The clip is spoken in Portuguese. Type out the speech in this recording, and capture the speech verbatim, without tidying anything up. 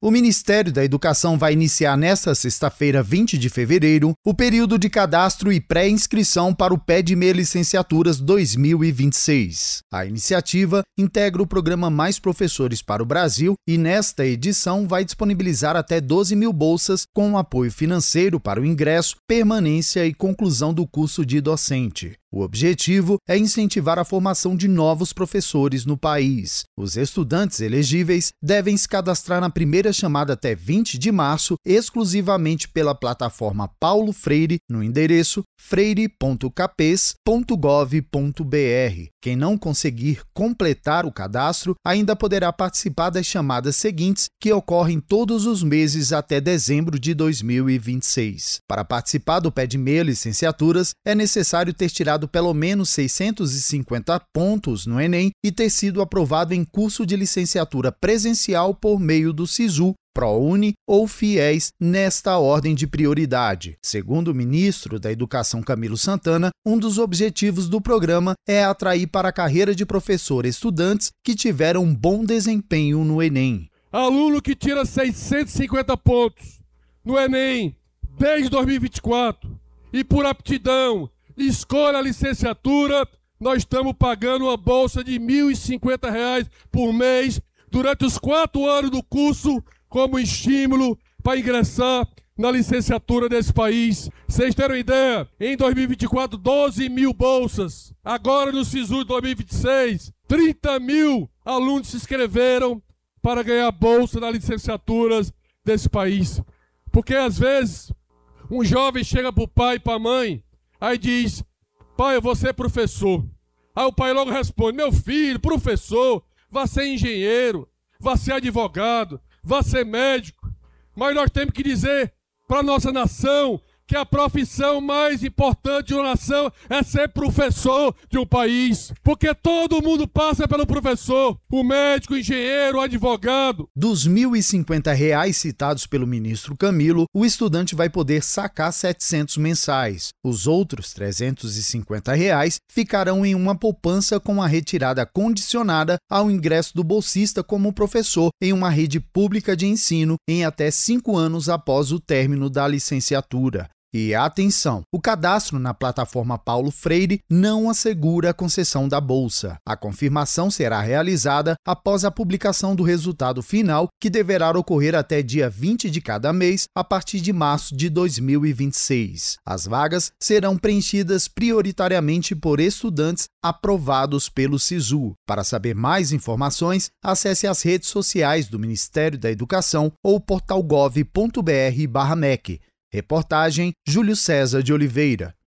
O Ministério da Educação vai iniciar nesta sexta-feira, vinte de fevereiro, o período de cadastro e pré-inscrição para o PEDME Licenciaturas dois mil e vinte e seis. A iniciativa integra o programa Mais Professores para o Brasil e, nesta edição, vai disponibilizar até doze mil bolsas com apoio financeiro para o ingresso, permanência e conclusão do curso de docente. O objetivo é incentivar a formação de novos professores no país. Os estudantes elegíveis devem se cadastrar na primeira chamada até vinte de março, exclusivamente pela plataforma Paulo Freire, no endereço freire ponto capes ponto gov ponto br. Quem não conseguir completar o cadastro ainda poderá participar das chamadas seguintes, que ocorrem todos os meses até dezembro de dois mil e vinte e seis. Para participar do PEDME Licenciaturas, é necessário ter tirado pelo menos seiscentos e cinquenta pontos no Enem e ter sido aprovado em curso de licenciatura presencial por meio do SISU, ProUni ou FIES nesta ordem de prioridade. Segundo o ministro da Educação Camilo Santana, um dos objetivos do programa é atrair para a carreira de professor estudantes que tiveram um bom desempenho no Enem. Aluno que tira seiscentos e cinquenta pontos no Enem desde dois mil e vinte e quatro e por aptidão escolha a licenciatura, nós estamos pagando uma bolsa de mil e cinquenta reais por mês durante os quatro anos do curso, como estímulo para ingressar na licenciatura desse país. Vocês terem uma ideia, em dois mil e vinte e quatro, doze mil bolsas. Agora no SISU de dois mil e vinte e seis, trinta mil alunos se inscreveram para ganhar bolsa nas licenciaturas desse país. Porque às vezes um jovem chega para o pai e para a mãe, aí diz: pai, eu vou ser professor. Aí o pai logo responde: meu filho, professor, vá ser engenheiro, vá ser advogado, vá ser médico. Mas nós temos que dizer para a nossa nação que a profissão mais importante de uma nação é ser professor de um país. Porque todo mundo passa pelo professor, o médico, o engenheiro, o advogado. Dos mil e cinquenta reais citados pelo ministro Camilo, o estudante vai poder sacar setecentos mensais. Os outros trezentos e cinquenta reais ficarão em uma poupança com a retirada condicionada ao ingresso do bolsista como professor em uma rede pública de ensino em até cinco anos após o término da licenciatura. E atenção, o cadastro na plataforma Paulo Freire não assegura a concessão da bolsa. A confirmação será realizada após a publicação do resultado final, que deverá ocorrer até dia vinte de cada mês, a partir de março de dois mil e vinte e seis. As vagas serão preenchidas prioritariamente por estudantes aprovados pelo SISU. Para saber mais informações, acesse as redes sociais do Ministério da Educação ou portal gov ponto br barra mec. Reportagem Júlio César de Oliveira.